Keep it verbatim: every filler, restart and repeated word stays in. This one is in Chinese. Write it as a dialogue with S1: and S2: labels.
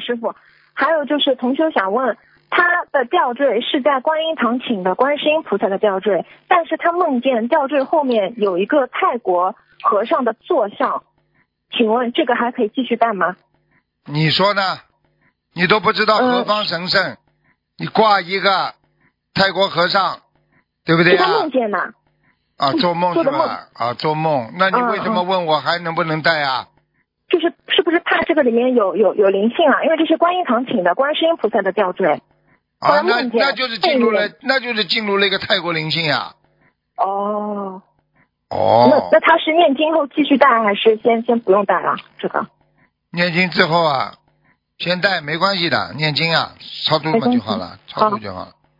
S1: 师傅。还有就是同修想问，他的吊坠是在观音堂请的观世音菩萨的吊坠，但是他梦见吊坠后面有一个泰国和尚的坐像，请问这个还可以继续戴吗？
S2: 你说呢？你都不知道何方神圣，嗯、你挂一个泰国和尚，对不对啊？
S1: 是他梦见的。
S2: 啊，做梦是
S1: 做的梦
S2: 吧？啊，做梦。那你为什么问我还能不能戴啊？
S1: 就是是不是怕这个里面有有有灵性啊？因为这是观音堂请的观世音菩萨的吊坠。
S2: 啊，那那就是进入了，那就是进入了一个泰国灵性呀。
S1: 哦。
S2: 哦。
S1: 那那他是念经后继续戴，还是先先不用戴了？这个。
S2: 念经之后啊，先戴没关系的，念经啊，超度嘛就好了，超度就好了。